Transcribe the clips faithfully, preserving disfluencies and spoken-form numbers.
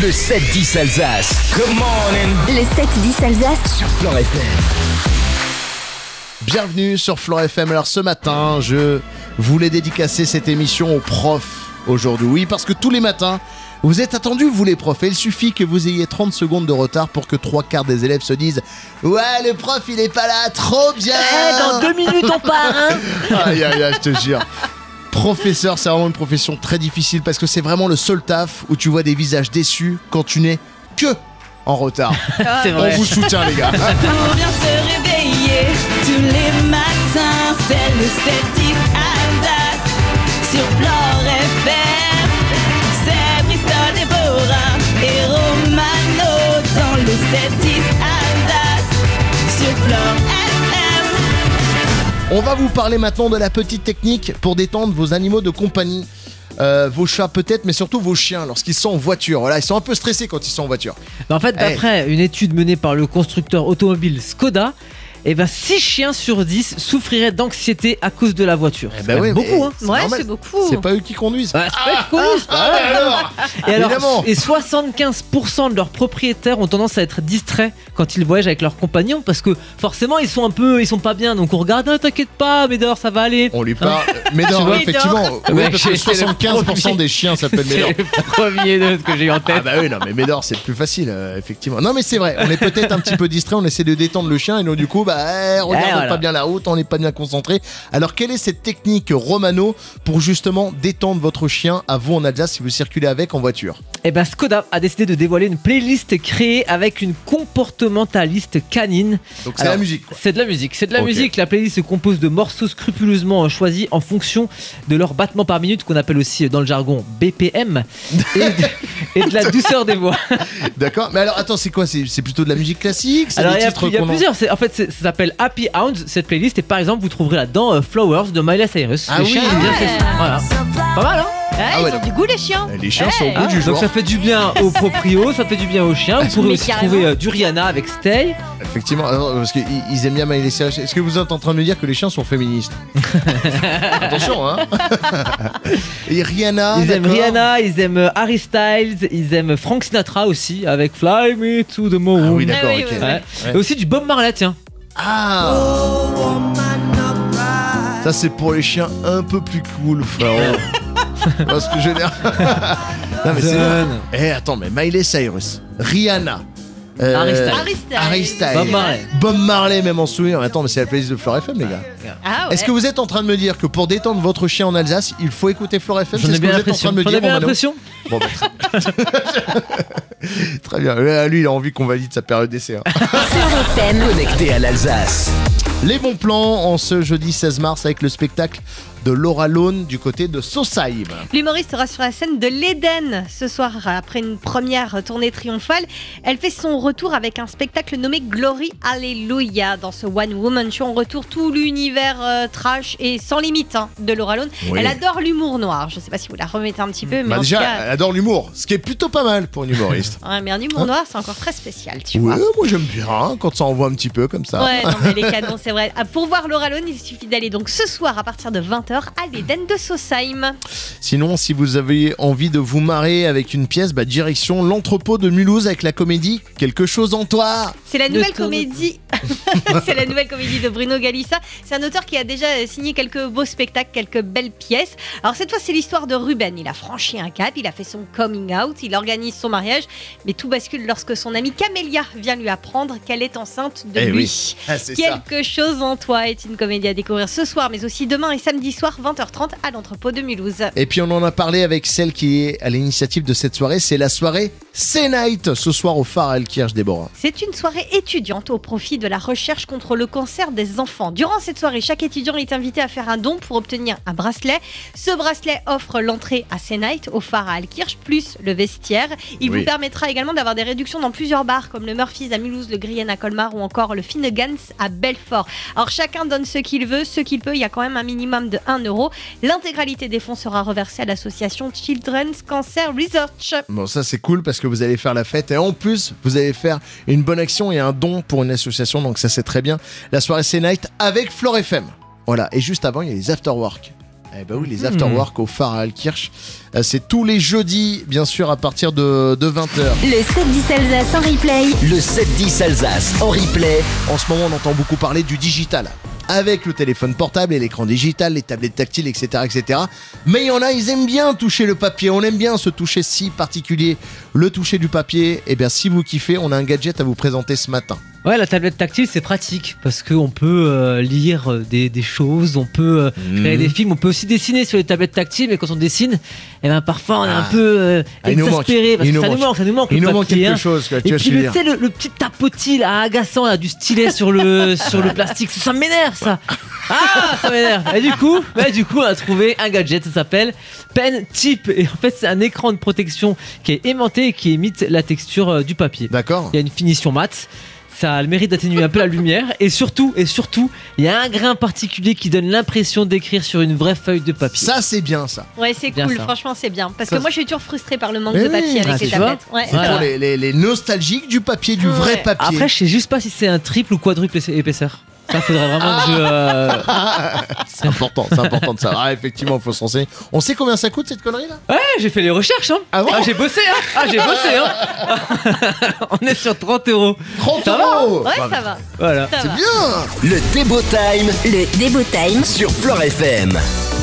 Le sept dix Alsace. Good morning. Le sept dix Alsace sur Flan F M. Bienvenue sur Flan F M. Alors ce matin, je voulais dédicacer cette émission aux profs aujourd'hui. Oui, parce que tous les matins, vous êtes attendus, vous les profs. Et il suffit que vous ayez trente secondes de retard pour que trois quarts des élèves se disent « Ouais, le prof, il est pas là, trop bien !» Eh, dans deux minutes, on part, hein. Aïe, aïe, aïe, je te jure. Professeur, c'est vraiment une profession très difficile parce que c'est vraiment le seul taf où tu vois des visages déçus quand tu n'es que en retard. C'est vrai. On vous soutient, les gars. Pour bien se réveiller tous les matins, c'est le sept dix Alsace sur Flan F M. C'est Bristol, Déborah et Romano dans le sept dix Alsace sur Flan F M. On va vous parler maintenant de la petite technique pour détendre vos animaux de compagnie. Euh, vos chats peut-être, mais surtout vos chiens lorsqu'ils sont en voiture. Voilà, ils sont un peu stressés quand ils sont en voiture. En fait, d'après une étude menée par le constructeur automobile Skoda, eh ben six chiens sur dix souffriraient d'anxiété à cause de la voiture. Eh C'est ben quand même oui, beaucoup, mais hein. c'est Ouais, normal. c'est beaucoup. C'est pas eux qui conduisent. Ouais, c'est pas une conduite, Ah, ouais, alors Et, alors, Évidemment. et soixante-quinze pour cent de leurs propriétaires ont tendance à être distraits quand ils voyagent avec leurs compagnons parce que forcément ils sont un peu, ils sont pas bien, donc on regarde, ah, t'inquiète pas, Médor, ça va aller. On lui parle. Médor, Tu vois, effectivement. Oui, Ouais, parce que c'est le soixante-quinze pour cent premier. des chiens s'appellent Médor. C'est le premier de ce que j'ai eu en tête. Ah bah oui, non mais Médor c'est plus facile, euh, effectivement. Non mais c'est vrai, on est peut-être un petit peu distrait, on essaie de détendre le chien et donc du coup, bah, eh, on regarde Eh, voilà. pas bien la route, on n'est pas bien concentré. Alors quelle est cette technique Romano pour justement détendre votre chien à vous en Alsace si vous circulez avec en voiture? Et ben Skoda a décidé de dévoiler une playlist créée avec une comportementaliste canine. Donc c'est Alors, la musique quoi. C'est de la musique, c'est de la Ok. musique. La playlist se compose de morceaux scrupuleusement choisis en fonction de leur battement par minute, qu'on appelle aussi dans le jargon B P M, et de, et de la douceur des voix. D'accord, mais alors attends, c'est quoi? C'est c'est plutôt de la musique classique? C'est Alors des il y a, titres il y a qu'on en- plusieurs. C'est- En fait, c'est- ça s'appelle Happy Hounds cette playlist. Et par exemple, vous trouverez là-dedans euh, Flowers de Miley Cyrus. Ah Les oui. chiens Ah aiment bien ouais. ces- Voilà. Pas mal, hein. Ouais, Ah ils ouais, ont donc- du goût les chiens. Les chiens sont au Hey. bout du Donc jour. ça fait du bien aux proprios, ça fait du bien aux chiens. Vous pourrez Mais aussi carrément. trouver euh, du Rihanna avec Stay. Effectivement, alors, parce qu'ils ils aiment bien Miley Cyrus. Est-ce que vous êtes en train de me dire que les chiens sont féministes? Attention, hein. Et Rihanna. Ils aiment d'accord. Rihanna, ils aiment euh, Harry Styles, ils aiment Frank Sinatra aussi avec Fly Me to the Moon. Ah oui, d'accord, Ah oui, ok. oui, oui. Ouais. Ouais. Et aussi du Bob Marley, tiens. Ah. Ça c'est pour les chiens un peu plus cool, frérot. Parce que je veux dire. Non mais c'est. Zone. Eh attends, mais Miley Cyrus, Rihanna, euh, Harry Styles. Harry Styles. Harry Styles, Bob Marley. Bob Marley même en souvenir. Attends, mais c'est la playlist de Flore F M, les gars. Ah ouais. Est-ce que vous êtes en train de me dire que pour détendre votre chien en Alsace, il faut écouter Flore F M? J'en C'est ai ce que bien vous êtes en train l'impression. de me J'en ai dire, bien Romano? l'impression. Bon, bah, très... très bien. Là, lui, il a envie qu'on valide sa période d'essai. hein. Flan F M. Connecté à l'Alsace. Les bons plans en ce jeudi seize mars avec le spectacle de Laura Lone du côté de Sausheim. L'humoriste sera sur la scène de l'Éden ce soir après une première tournée triomphale. Elle fait son retour avec un spectacle nommé Glory Hallelujah. Dans ce One Woman Show, on retrouve tout l'univers euh, trash et sans limite hein, de Laura Lone. Oui. Elle adore l'humour noir. Je sais pas si vous la remettez un petit peu, mais Bah en déjà, tout cas... elle adore l'humour, ce qui est plutôt pas mal pour une humoriste. Ouais, mais un humour noir, c'est encore très spécial, tu Ouais, vois. moi j'aime bien hein, quand ça envoie un petit peu comme ça. Ouais, non, mais les canons, c'est vrai. Ah, pour voir Laura Lone, il suffit d'aller donc ce soir à partir de vingt heures à l'Éden de Sausheim. Sinon, si vous avez envie de vous marrer avec une pièce, bah direction l'entrepôt de Mulhouse avec la comédie Quelque chose en toi. C'est la Le nouvelle tour de- comédie. C'est la nouvelle comédie de Bruno Galissa. C'est un auteur qui a déjà signé quelques beaux spectacles, quelques belles pièces. Alors cette fois, c'est l'histoire de Ruben. Il a franchi un cap, il a fait son coming out, il organise son mariage, mais tout bascule lorsque son amie Camélia vient lui apprendre qu'elle est enceinte de Eh lui. oui. Ah, c'est ça. Quelque chose en toi est une comédie à découvrir ce soir, mais aussi demain et samedi soir, vingt heures trente à l'entrepôt de Mulhouse. Et puis on en a parlé avec celle qui est à l'initiative de cette soirée, c'est la soirée C-Night ce soir au Phare Alkirch, Déborah. C'est une soirée étudiante au profit de la recherche contre le cancer des enfants. Durant cette soirée, chaque étudiant est invité à faire un don pour obtenir un bracelet. Ce bracelet offre l'entrée à C-Night au Phare à Alkirch, plus le vestiaire. Il Oui. vous permettra également d'avoir des réductions dans plusieurs bars comme le Murphy's à Mulhouse, le Grien à Colmar ou encore le Finnegans à Belfort. Alors chacun donne ce qu'il veut, ce qu'il peut, il y a quand même un minimum de un euro. L'intégralité des fonds sera reversée à l'association Children's Cancer Research. Bon, ça c'est cool parce que vous allez faire la fête et en plus vous allez faire une bonne action et un don pour une association, donc ça c'est très bien. La soirée C-Night avec Flore F M. Voilà, et juste avant il y a les afterwork Eh ben oui, les afterwork au phare à Altkirch. Euh, C'est tous les jeudis, bien sûr, à partir de, de vingt heures. Le sept dix Alsace en replay. Le sept dix Alsace en replay. En ce moment, on entend beaucoup parler du digital. Avec le téléphone portable et l'écran digital, les tablettes tactiles, et cetera, et cetera. Mais il y en a, ils aiment bien toucher le papier. On aime bien ce toucher si particulier, le toucher du papier. Eh bien, si vous kiffez, on a un gadget à vous présenter ce matin. Ouais, la tablette tactile, c'est pratique parce qu'on peut euh, lire des, des choses, on peut euh, Mmh. créer des films, on peut aussi dessiner sur les tablettes tactiles, mais quand on dessine, eh ben, parfois on est Ah. un peu euh, Ah, il nous exaspéré manque. parce Il que nous ça nous manque. manque, ça nous manque Il le nous manque papier, quelque hein. chose, quoi, tu Et vois puis ce que je le- veux tu sais, dire. le, le petit tapotis là, agaçant là, du stylet sur le, sur le plastique, ça, ça m'énerve ça. Ah, ça m'énerve. Et du coup, bah, du coup, on a trouvé un gadget, ça s'appelle Pen Tip. Et en fait, c'est un écran de protection qui est aimanté et qui imite la texture euh, du papier. D'accord. Il y a une finition mat. Ça a le mérite d'atténuer un peu la lumière. Et surtout, et surtout, il y a un grain particulier qui donne l'impression d'écrire sur une vraie feuille de papier. Ça, c'est bien, ça. Ouais, c'est Bien cool, ça. franchement, c'est bien. Parce Ça, que moi, je suis toujours frustrée par le manque Mais de oui. papier avec Ah, les tu vois tablettes. Ouais, C'est Voilà. pour les, les- les nostalgiques du papier, du vrai Ouais. papier. Après, je sais juste pas si c'est un triple ou quadruple é- épaisseur. Ça, faudrait vraiment que je. euh, c'est important, c'est important de savoir. Ah, effectivement, il faut se renseigner. On sait combien ça coûte cette connerie là Ouais, j'ai fait les recherches, hein. Ah bon j'ai bossé, hein. Ah, j'ai bossé, hein. On est sur trente euros. trente Ça va euros Ouais, Bah, ça va. Voilà. Ça C'est va. bien. Le Débo Time Le Débo Time. sur Fleure F M.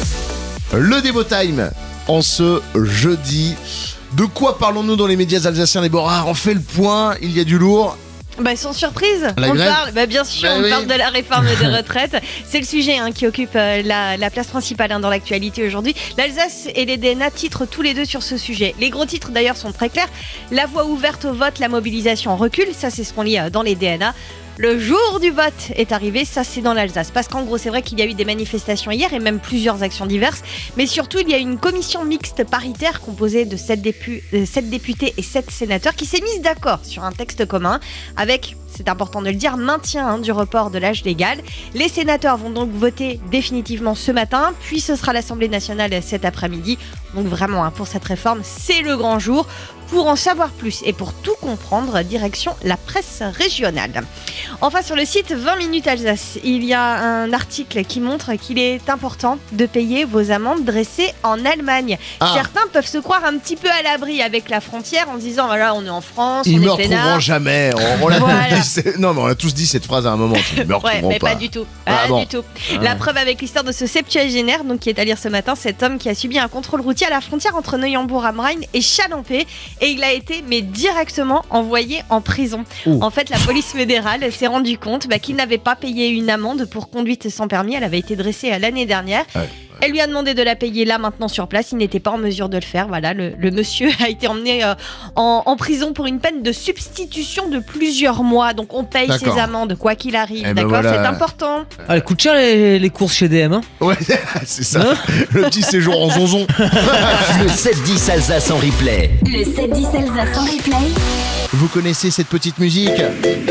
Le Débo Time en ce jeudi. De quoi parlons-nous dans les médias alsaciens, Déborah? On fait le point, il y a du lourd. Bah, sans surprise, La on grève parle, bah, bien sûr, Bah on oui. parle de la réforme des retraites. C'est le sujet hein, qui occupe euh, la, la place principale hein, dans l'actualité aujourd'hui. L'Alsace et les D N A titrent tous les deux sur ce sujet. Les gros titres d'ailleurs sont très clairs. La voie ouverte au vote, la mobilisation recule, ça c'est ce qu'on lit euh, dans les D N A. Le jour du vote est arrivé, ça c'est dans l'Alsace. Parce qu'en gros, c'est vrai qu'il y a eu des manifestations hier et même plusieurs actions diverses. Mais surtout, il y a une commission mixte paritaire composée de sept députés et sept sénateurs qui s'est mise d'accord sur un texte commun avec, c'est important de le dire, maintien hein, du report de l'âge légal. Les sénateurs vont donc voter définitivement ce matin, puis ce sera l'Assemblée nationale cet après-midi. Donc vraiment, hein, pour cette réforme, c'est le grand jour. Pour en savoir plus et pour tout comprendre, direction la presse régionale. Enfin, sur le site vingt minutes Alsace, il y a un article qui montre qu'il est important de payer vos amendes dressées en Allemagne. Ah. Certains peuvent se croire un petit peu à l'abri avec la frontière en se disant voilà, on est en France, Ils on me est retrouveront peinard. jamais. On, on l'a Voilà. tous dit, c'est- non, mais on a tous dit cette phrase à un moment. Ils me Ouais, retrouveront mais pas. pas du tout. Ah, Pas bon. du tout. La preuve avec l'histoire de ce septuagénaire, donc qui est à lire ce matin, cet homme qui a subi un contrôle routier à la frontière entre Neuenbourg am Rhein et Chalampé, et il a été mais directement envoyé en prison. Ouh. En fait, la police fédérale s'est rendu compte bah, qu'il n'avait pas payé une amende pour conduite sans permis. Elle avait été dressée euh, l'année dernière. Ouais. Elle lui a demandé de la payer là maintenant sur place. Il n'était pas en mesure de le faire. Voilà, le, le monsieur a été emmené euh, en, en prison pour une peine de substitution de plusieurs mois. Donc on paye D'accord. ses amendes quoi qu'il arrive. Eh ben D'accord, voilà. c'est important. Ah, elle coûte cher les, les courses chez D M, hein. Ouais, c'est ça. Hein Le petit séjour en zonzon. Le sept dix Alsace en replay. Le sept dix Alsace en replay. Vous connaissez cette petite musique?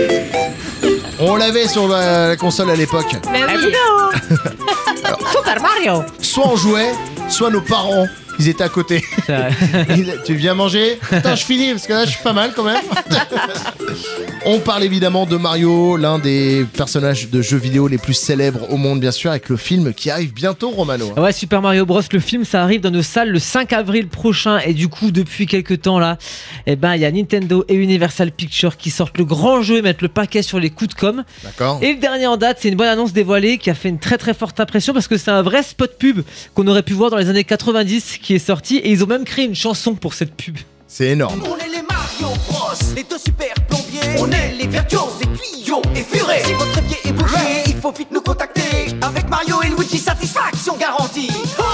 On l'avait sur la, la console à l'époque. Mais Eh, oui. Super Mario. Soit on jouait, soit nos parents, ils étaient à côté. C'est vrai. Il- Tu viens manger? Attends, je finis parce que là je suis pas mal quand même. On parle évidemment de Mario, l'un des personnages de jeux vidéo les plus célèbres au monde, bien sûr, avec le film qui arrive bientôt, Romano. Ouais, Super Mario Bros, le film, ça arrive dans nos salles le cinq avril prochain. Et du coup, depuis quelques temps là, eh ben, il y a Nintendo et Universal Pictures qui sortent le grand jeu et mettent le paquet sur les coups de com'. D'accord. Et le dernier en date, c'est une bonne annonce dévoilée qui a fait une très très forte impression parce que c'est un vrai spot pub qu'on aurait pu voir dans les années quatre-vingt-dix qui est sorti. Et ils ont même créé une chanson pour cette pub. C'est énorme. On est les Mario Bros, les deux super plombiers. On est les virtuoses des tuyaux et furets. Si votre évier est bouché, il faut vite nous contacter. Avec Mario et Luigi, satisfaction garantie.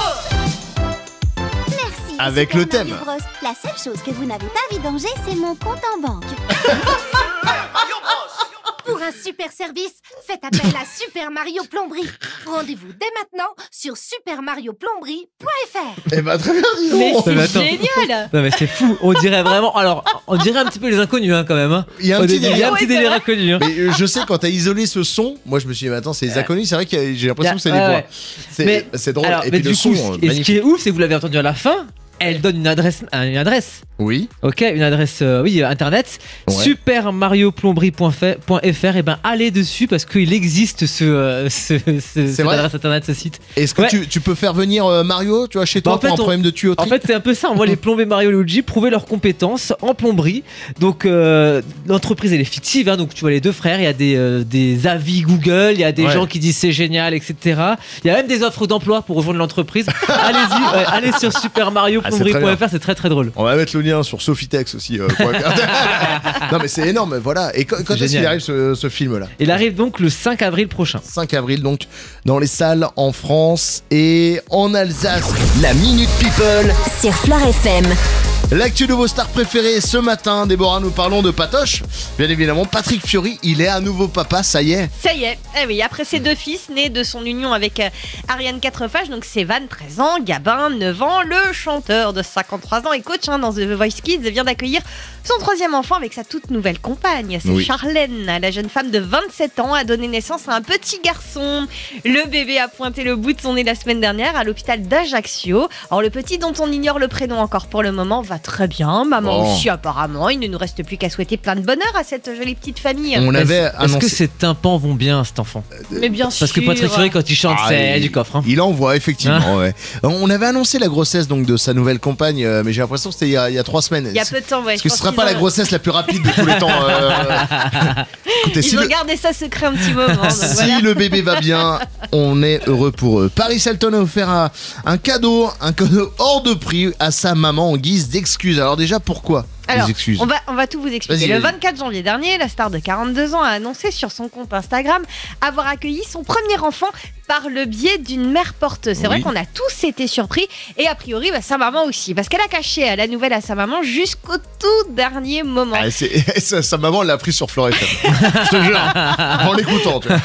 Merci. Avec Super le thème. Mario Bros. La seule chose que vous n'avez pas vidanger, c'est mon compte en banque. Mario Bros. Pour un super service, faites appel à Super Mario Plomberie. Rendez-vous dès maintenant sur super mario plomberie point f r. Eh ben très bien, dis donc. Mais mais c'est attends. génial. Non mais c'est fou, on dirait vraiment. Alors, on dirait un petit peu les inconnus hein, quand même. Hein. Il y a un Au petit début, il y a un délire. petit Ouais, c'est délire vrai. inconnu. Hein. Mais euh, je sais, quand t'as isolé ce son, moi je me suis dit, mais attends, c'est les inconnus, c'est vrai que j'ai l'impression que c'est Ouais, des voix. ouais. C'est Mais- c'est drôle. Alors, Et mais puis du le coup, son, euh, et ce qui magnifique. est ouf, c'est que vous l'avez entendu à la fin, elle donne une adresse, une adresse. Oui. Ok, une adresse euh, oui euh, internet Ouais. super mario plomberie point f r. Et ben allez dessus parce qu'il existe ce, euh, ce, ce cette vrai adresse internet, ce site. Est-ce que Ouais. tu, tu peux faire venir euh, Mario, tu vois, chez Bah, toi en fait, pour un on- problème de tuyauterie? En fait, c'est un peu ça. On voit les plombiers Mario et Luigi prouver leurs compétences en plomberie. Donc, euh, l'entreprise, elle est fictive. Hein, donc, tu vois les deux frères. Il y a des, euh, des avis Google. Il y a des Ouais. gens qui disent c'est génial, et cetera. Il y a même des offres d'emploi pour rejoindre l'entreprise. Allez-y, ouais, allez sur super mario plomberie point f r. C'est très très drôle. On va mettre le lien sur Sofitex aussi. euh, point f r. Non mais c'est énorme, voilà. Et quand, quand est-ce qu'il génial. arrive ce, ce film-là? Il arrive donc le cinq avril prochain. cinq avril, donc dans les salles en France et en Alsace. La Minute People. Sur Flair F M. L'actu de vos stars préférées ce matin, Déborah, nous parlons de Patoche. Bien évidemment, Patrick Fiori, il est à nouveau papa, ça y est. Ça y est, eh oui, après ses deux fils nés de son union avec euh, Ariane Quatrefages, donc Sévan, treize ans, Gabin, neuf ans, le chanteur de cinquante-trois ans et coach hein, dans The Voice Kids vient d'accueillir son troisième enfant avec sa toute nouvelle compagne. C'est Oui. Charlène, la jeune femme de vingt-sept ans, a donné naissance à un petit garçon. Le bébé a pointé le bout de son nez la semaine dernière à l'hôpital d'Ajaccio. Alors le petit, dont on ignore le prénom encore pour le moment, va très bien. Maman Bon. aussi apparemment. Il ne nous reste plus qu'à souhaiter plein de bonhar à cette jolie petite famille. On avait Est-ce est-ce que annoncé. ses tympans vont bien à cet enfant? Mais bien sûr. Parce que Patrick Fiori, quand il chante, Ah, c'est il- du coffre. Hein. Il envoie effectivement. Ouais. On avait annoncé la grossesse donc de sa nouvelle compagne, euh, mais j'ai l'impression que c'était il y a, il y a trois semaines. Il y a peu de temps, ouais. Est-ce que ce je sera pense pas qu'ils la ont- grossesse la plus rapide de tous les temps euh, Écoutez, si Ils ont le, gardé ça secret un petit moment. donc si voilà. le bébé va bien, on est heureux pour eux. Paris Hilton a offert un, un cadeau, un cadeau hors de prix à sa maman en guise d'excuse. Alors déjà, pourquoi Alors, les excuses? on va, on va tout vous expliquer. Vas-y, Le vas-y. vingt-quatre janvier dernier, la star de quarante-deux ans a annoncé sur son compte Instagram avoir accueilli son premier enfant par le biais d'une mère porteuse. C'est Oui. vrai qu'on a tous été surpris et a priori bah, sa maman aussi parce qu'elle a caché la nouvelle à sa maman jusqu'au tout dernier moment. Ah, c'est- sa, sa maman l'a pris sur Flore F M. Je te jure, en l'écoutant. tu vois.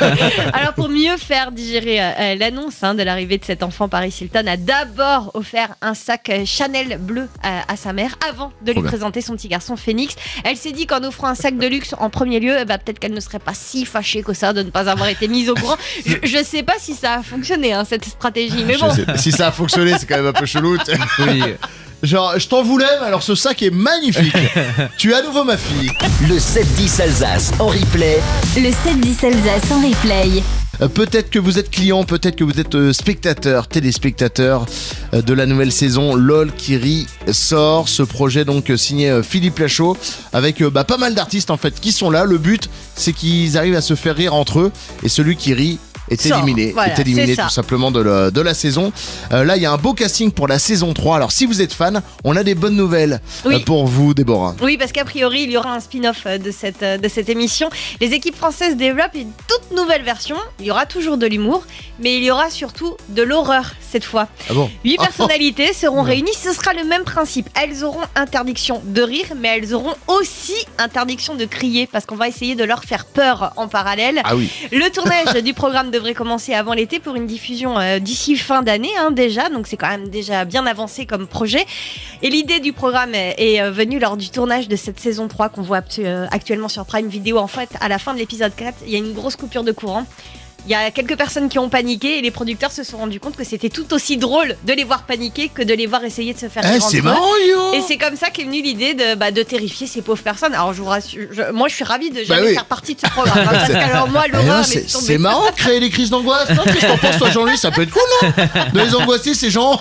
Alors pour mieux faire digérer euh, l'annonce hein, de l'arrivée de cet enfant, Paris Hilton a d'abord offert un sac euh, Chanel bleu à, à sa mère avant de lui bien. présenter son petit garçon Phoenix. Elle s'est dit qu'en offrant un sac de luxe en premier lieu, eh ben, peut-être qu'elle ne serait pas si fâchée que ça de ne pas avoir été mise au courant. Je, je sais pas si ça a fonctionné hein, cette stratégie, mais Je bon. sais pas. Si ça a fonctionné, c'est quand même un peu chelou. Oui. Genre, je t'en voulais, mais alors ce sac est magnifique. Tu es à nouveau ma fille. Le sept dix Alsace en replay. Le sept dix Alsace en replay. Euh, Peut-être que vous êtes client, peut-être que vous êtes euh, spectateur, téléspectateur euh, de la nouvelle saison LOL qui rit sort. Ce projet donc euh, signé euh, Philippe Lachaud avec euh, bah, pas mal d'artistes en fait qui sont là. Le but c'est qu'ils arrivent à se faire rire entre eux et celui qui rit est Sort. éliminé, Voilà, est éliminé c'est ça. tout simplement de la, de la saison. Euh, là il y a un beau casting pour la saison trois. Alors si vous êtes fan, on a des bonnes nouvelles Oui. euh, pour vous Déborah. Oui, parce qu'a priori, il y aura un spin-off euh, de cette, euh, de cette émission. Les équipes françaises développent une toute nouvelle version. Il y aura toujours de l'humour, mais il y aura surtout de l'horreur cette fois. Ah bon? Huit personnalités seront réunies. Ce sera le même principe. Elles auront interdiction de rire, mais elles auront aussi interdiction de crier, parce qu'on va essayer de leur faire peur en parallèle. Ah oui. Le tournage du programme devrait commencer avant l'été pour une diffusion euh, d'ici fin d'année hein, déjà, donc c'est quand même déjà bien avancé comme projet. Et l'idée du programme est, est, euh, venue lors du tournage de cette saison trois qu'on voit actu- euh, actuellement sur Prime Video. En fait, à la fin de l'épisode quatre, il y a une grosse coupure de courant. Il y a quelques personnes qui ont paniqué et les producteurs se sont rendus compte que c'était tout aussi drôle de les voir paniquer que de les voir essayer de se faire Eh, rire c'est entre eux. marrant yo. Et c'est comme ça qu'est venue l'idée de, bah, de terrifier ces pauvres personnes. Alors je vous rassure, je- moi je suis ravie de jamais Bah oui. faire partie de ce programme. hein, parce qu'alors moi Eh non, l'horreur, c'est mais c'est c'est marrant de créer des crises d'angoisse. Non, qu'est-ce que t'en penses toi Jean-Louis? Ça peut être cool non? De les angoisser ces gens.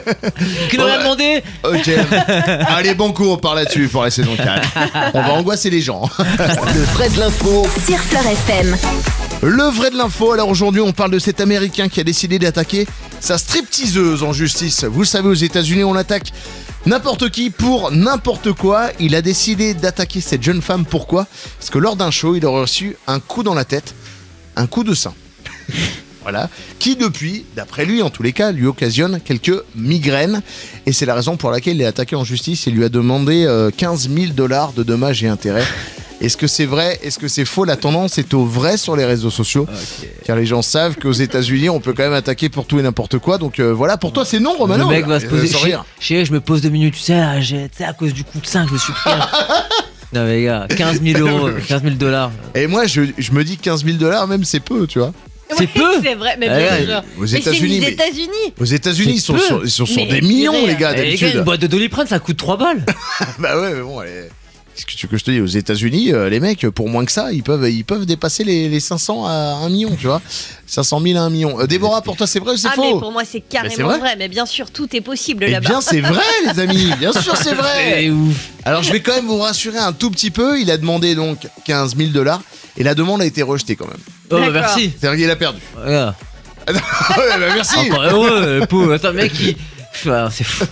Qui nous a Ouais. demandé? Ok. Allez, bon coup, on part là-dessus pour la saison quatre. On va angoisser les gens. Le vrai de l'info. Sur Flair F M. Le vrai de l'info, alors aujourd'hui on parle de cet Américain qui a décidé d'attaquer sa stripteaseuse en justice. Vous le savez, aux États-Unis on attaque n'importe qui pour n'importe quoi. Il a décidé d'attaquer cette jeune femme, pourquoi? Parce que lors d'un show il aurait reçu un coup dans la tête, un coup de sein. Voilà, qui depuis, d'après lui en tous les cas, lui occasionne quelques migraines. Et c'est la raison pour laquelle il est attaqué en justice et lui a demandé euh, quinze mille dollars de dommages et intérêts. Est-ce que c'est vrai? Est-ce que c'est faux? La tendance est au vrai sur les réseaux sociaux. Car les gens savent qu'aux États-Unis on peut quand même attaquer pour tout et n'importe quoi. Donc euh, voilà, pour toi c'est non, Romano. Le mec va se Euh, poser. sans Chez, rire. chez- je me pose deux minutes, tu sais, là, j'ai- tu sais, à cause du coup de sein que je me suis pris. hein. Non, mais les gars, quinze mille euros, quinze mille dollars. Et moi je, je me dis quinze mille dollars même c'est peu, tu vois. C'est Oui, peu. C'est vrai, mais Ouais, bien ouais. sûr. Aux Mais c'est États-Unis, les mais- États-Unis. Aux États-Unis, ils C'est sont peu. sur, ils sont sur Mais des millions, purée. les gars, Eh, les gars, d'habitude. une boîte de Doliprane, ça coûte trois balles. Bah ouais, mais bon, allez. Qu'est-ce que tu veux que je te dise, aux États-Unis, euh, les mecs, pour moins que ça, ils peuvent, ils peuvent dépasser les, les cinq cents à un million, tu vois. cinq cent mille à un million. Euh, Déborah, pour toi, c'est vrai ou c'est Ah, mais faux? pour moi, c'est c'est carrément vrai. vrai. Mais bien sûr, tout est possible Eh là-bas. bien, c'est vrai, les amis. Bien sûr, c'est vrai. C'est ouf. Alors, je vais quand même vous rassurer un tout petit peu. Il a demandé donc quinze mille dollars et la demande a été rejetée quand même. Oh, bah D'accord. merci. C'est-à-dire qu'il a perdu. Regarde. ouais, bah, merci. Encore heureux, le pauvre. Attends, mec, il. Pff, c'est fou.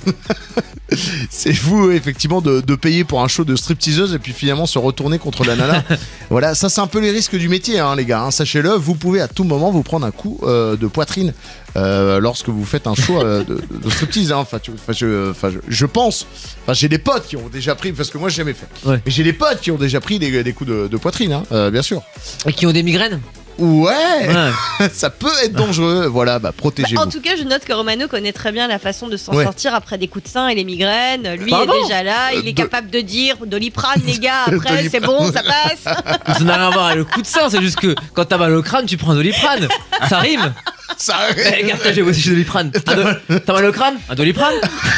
C'est fou, effectivement, de, de payer pour un show de stripteaseuse et puis finalement se retourner contre la nana. Voilà, ça, c'est un peu les risques du métier, hein, les gars. hein. Sachez-le, vous pouvez à tout moment vous prendre un coup euh, de poitrine euh, lorsque vous faites un show euh, de, de, de striptease. hein. Enfin, tu- enfin, je, enfin, je, je pense. Enfin, j'ai des potes qui ont déjà pris, parce que moi, j'ai jamais fait. Ouais. Mais j'ai des potes qui ont déjà pris des, des coups de, de poitrine, hein, euh, bien sûr. Et qui ont des migraines. Ouais, Ouais. ça peut être dangereux. Voilà, bah, Bah, protégez-vous. en tout cas, je note que Romano connaît très bien la façon de s'en Ouais. sortir après des coups de sein et les migraines. Lui Pardon est déjà là, il Euh, est do- capable de dire Doliprane, les gars, après c'est Doliprane. bon, ça passe. Ça n'a rien à voir avec le coup de sang, c'est juste que quand t'as mal au crâne, tu prends un Doliprane. Ça rime. Ça Eh, arrive. regarde, j'ai aussi du Doliprane. Un do- T'as mal au crâne? Un Doliprane?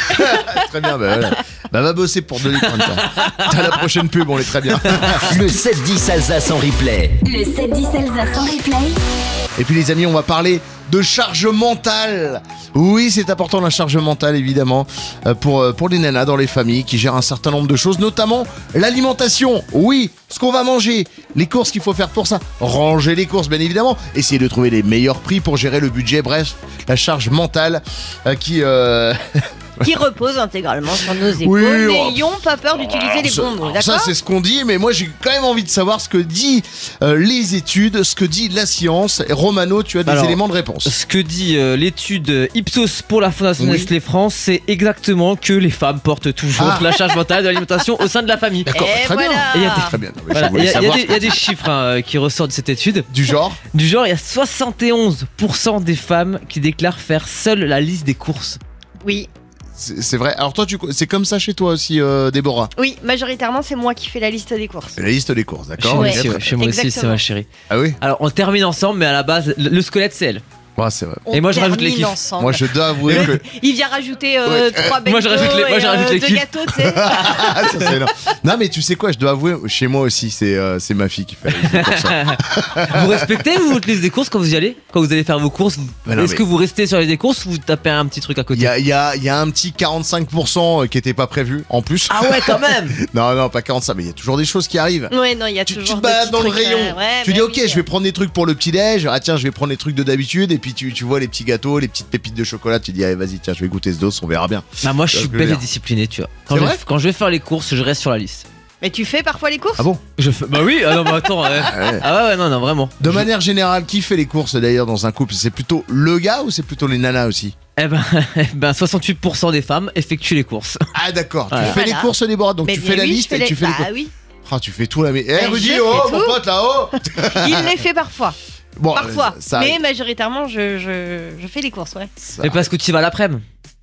Très bien, bah, voilà. Bah, va bosser pour Doliprane. toi. T'as la prochaine pub, on est très bien. Le sept dix Alsace en replay. Le sept dix Alsace en replay. Et puis les amis, on va parler de charge mentale. Oui, c'est important la charge mentale évidemment euh, pour, euh, pour les nanas dans les familles qui gèrent un certain nombre de choses, notamment l'alimentation. Oui, ce qu'on va manger, les courses qu'il faut faire pour ça, ranger les courses bien évidemment, essayer de trouver les meilleurs prix pour gérer le budget, bref, la charge mentale euh, qui... euh, Qui repose intégralement sur nos épaules. Oui, oh. N'ayons pas peur d'utiliser les ça- bons mots, alors ça d'accord? c'est ce qu'on dit, mais moi j'ai quand même envie de savoir ce que dit euh, les études, ce que dit la science. Et Romano, tu as des Alors, éléments de réponse. Ce que dit euh, l'étude Ipsos pour la Fondation Oui. Nestlé France, c'est exactement que les femmes portent toujours Ah. la charge mentale de l'alimentation au sein de la famille. D'accord, Et très voilà. bien. Et il y a des- Très bien. Non, mais Voilà, je il voulais y, a- il y a savoir des- il y a des chiffres hein, qui ressortent de cette étude. du genre. Du genre, il y a soixante et onze pour cent des femmes qui déclarent faire seule la liste des courses. Oui, C'est c'est vrai. Alors toi, tu, c'est comme ça chez toi aussi, euh, Déborah. oui, majoritairement c'est moi qui fais la liste des courses. La liste des courses, Chez d'accord. moi Ouais. Ok, aussi, très ouais, chez moi aussi, c'est Exactement. ma chérie. Ah oui. Alors, on termine ensemble, mais à la base, le, le squelette, c'est elle. Ouais, c'est vrai. On Et moi, je rajoute termine les kiffs. ensemble. Moi, je dois avouer que Il vient rajouter euh, Ouais. trois Moi, je bengos rajoute les- moi, et, je rajoute euh, les deux kiffs. gâteaux, tu sais. ça, c'est énorme. Non, mais tu sais quoi, je dois avouer, chez moi aussi, c'est euh, c'est ma fille qui fait la liste des courses. Vous respectez, vous, votre liste des courses quand vous y allez? Quand vous allez faire vos courses, vous- Mais non, est-ce mais- que vous restez sur les des courses ou vous tapez un petit truc à Il côté? y a, il y, a, il y a un petit quarante-cinq pour cent qui était pas prévu en plus. Ah ouais, quand même. Non, non, pas quarante-cinq, mais il y a toujours des choses qui arrivent. Ouais, non, il y a Tu, tu toujours te des balades petits dans le trucs, rayon, euh, ouais, tu bah dis ok, oui. je vais prendre des trucs pour le petit déj, ah tiens, je vais prendre des trucs de d'habitude, et puis tu, tu vois les petits gâteaux, les petites pépites de chocolat, tu dis allez vas-y, tiens, je vais goûter ce dos, on verra bien. Bah, moi, je suis Je veux bête et dire. discipliné, tu vois. Quand C'est je, vrai quand je vais faire les courses, je reste sur la liste. Mais tu fais parfois les courses? Ah bon? Je fais... Bah oui, ah non, mais attends. ouais. Ouais. Ah ouais, ouais, non, non, vraiment. De Je- manière générale, qui fait les courses d'ailleurs dans un couple? C'est plutôt le gars ou c'est plutôt les nanas aussi? Eh ben, eh ben, soixante-huit pour cent des femmes effectuent les courses. Ah d'accord, tu Voilà. fais les Voilà. courses Déborah, donc Mais tu bien fais la oui, je liste fais et les- tu fais les Bah courses. oui, Ah tu fais tout là, mais... Eh Mais Rudy, je oh fais mon tout. pote là-haut. il les fait parfois. Bon, Parfois. euh, ça Mais arrive. majoritairement, je, je, je fais les courses, ouais. Ça Mais parce que tu vas l'après-midi.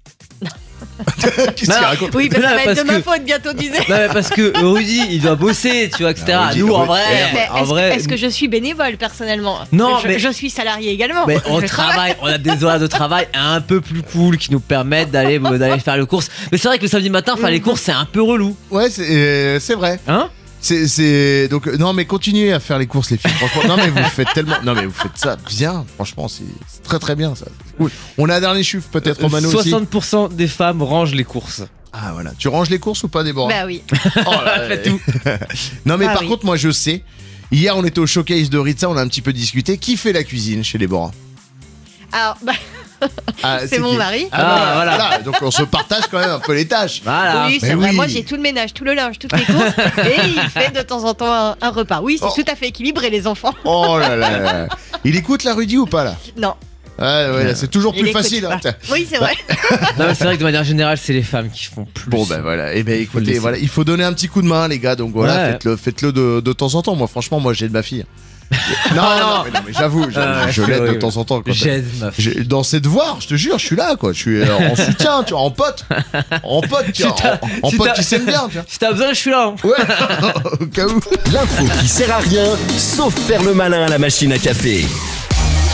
arrive. Qu'est-ce Non. qu'il raconte? Oui, bah, Non, ça va parce être de ma que- faute bientôt, disais. Non, mais parce que Rudy, il doit bosser, tu vois, et cetera. Ah, Rudy, Nous, en Rudy, vrai, Mais en est-ce, vrai. est-ce que je suis bénévole personnellement? Non, je, mais- je suis salarié également. Mais on Je travaille, on a des horaires de travail un peu plus cool qui nous permettent d'aller d'aller faire les courses. Mais c'est vrai que le samedi matin, faire les courses, c'est un peu relou. Ouais, c'est euh, c'est vrai. Hein? C'est, c'est donc euh, non mais continuez à faire les courses les filles. Franchement, non mais vous le faites tellement, non mais vous faites ça bien. Franchement, c'est, c'est très très bien ça. C'est cool. On a un dernier chiffre peut-être Romano aussi. soixante pour cent des femmes rangent les courses. Ah voilà. Tu ranges les courses ou pas Déborah? Bah oui. Oh là, Faites tout. Non mais Ah par oui. contre moi je sais. Hier on était au showcase de Ritza, on a un petit peu discuté. Qui fait la cuisine chez Déborah? Alors, bah, Ah, c'est mon qui mari. Ah, bah, Ah, voilà. voilà. Donc on se partage quand même un peu les tâches. Voilà. Oui, c'est mais vrai. oui. Moi, j'ai tout le ménage, tout le linge, toutes les courses. Et il fait de temps en temps un, un repas. Oui, c'est Oh. tout à fait équilibré, les enfants. Oh là là là. Il écoute la Rudy ou pas là? Non, Ouais ouais, là, c'est toujours il plus écoute facile. pas. hein, tiens. Oui, c'est vrai. Non, mais c'est vrai que de manière générale, c'est les femmes qui font plus. Bon ben voilà, et ben Faut le écoutez, laisser. voilà, il faut donner un petit coup de main les gars, donc voilà, Ouais. faites-le, faites-le de, de temps en temps. Moi franchement, moi j'ai de ma fille. non, non, mais, non, mais j'avoue, j'avoue, Ah, je c'est l'aide de horrible. temps en temps. Quand J'aide ma fille. j'ai- dans ses devoirs, je te jure, je suis là quoi, je suis euh, en soutien, tu vois, en pote, en pote, tu vois, Si t'as- en, en si pote t'as- qui s'aime bien, tu vois. Si t'as besoin, je suis là. hein. Ouais, au cas où. L'info qui sert à rien, sauf faire le malin à la machine à café.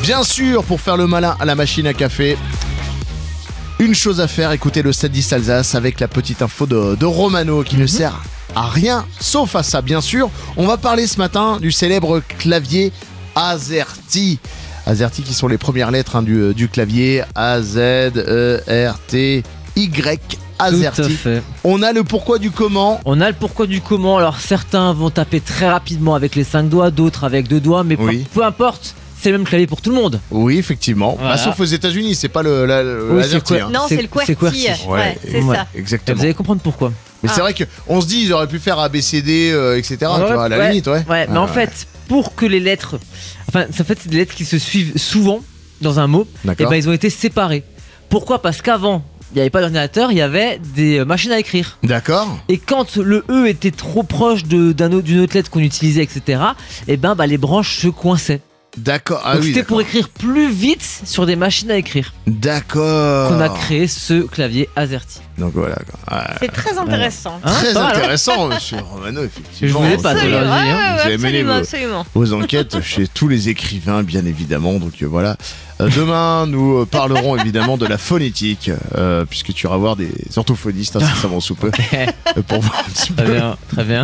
Bien sûr, pour faire le malin à la machine à café, une chose à faire, écoutez le sept dix Alsace avec la petite info de, de Romano qui ne sert à rien, sauf à ça, bien sûr. On va parler ce matin du célèbre clavier AZERTY. AZERTY qui sont les premières lettres hein, du, du clavier A Z E R T Y. AZERTY. Tout à fait. On a le pourquoi du comment. On a le pourquoi du comment. Alors certains vont taper très rapidement avec les cinq doigts, d'autres avec deux doigts, mais Oui. peu, peu importe, c'est le même clavier pour tout le monde. Oui, effectivement. Voilà. Bah, sauf aux États-Unis, c'est pas le, la, le Oui, c'est AZERTY. quoi hein. Non, C'est- c'est le c'est QWERTY. QWERTY. Ouais, c'est ouais, ça. exactement. Vous allez comprendre pourquoi. Mais c'est Ah. vrai qu'on se dit, ils auraient pu faire A B C D, euh, et cetera. Ouais, tu vois, à la ouais, limite, ouais. Ouais, mais Ah, en fait, pour que les lettres. Enfin, en fait, c'est des lettres qui se suivent souvent dans un mot. Et D'accord. ben, ils ont été séparés. Pourquoi ? Parce qu'avant, il n'y avait pas d'ordinateur, il y avait des machines à écrire. D'accord. Et quand le E était trop proche de- d'un autre- d'une autre lettre qu'on utilisait, et cetera, et ben, bah, les branches se coinçaient. D'accord. Ah Donc oui. c'était d'accord. pour écrire plus vite sur des machines à écrire D'accord. qu'on a créé ce clavier AZERTY. Donc voilà. quoi. Ah, C'est très intéressant. Hein, très pas mal, hein. intéressant, monsieur Romano, effectivement. Je voulais pas, Vous de avez- leur Absolument, dire, ouais, hein. ouais, Vous avez mené absolument, vos- absolument. Vos enquêtes chez tous les écrivains, bien évidemment. Donc euh, voilà. Euh, demain, nous euh, parlerons évidemment de la phonétique, euh, puisque tu iras voir des orthophonistes incessamment sous peu, euh, pour voir un petit Très peu. bien, très bien.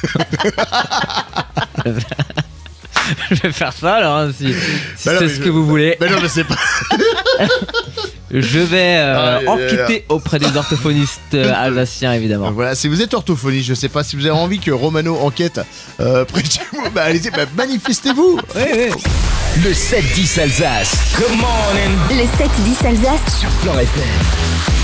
Je vais faire ça alors, hein, si, si Bah non, c'est mais ce je- que vous voulez. Mais non, mais c'est pas. Je vais euh, Ah, là, là. enquêter auprès des orthophonistes euh, alsaciens, évidemment. Voilà, si vous êtes orthophoniste, je sais pas si vous avez envie que Romano enquête euh, près de chez vous, bah allez-y, bah, manifestez-vous. Oui, oui. Le sept dix Alsace. Come on in. Le sept dix Alsace. Sur Flan F M.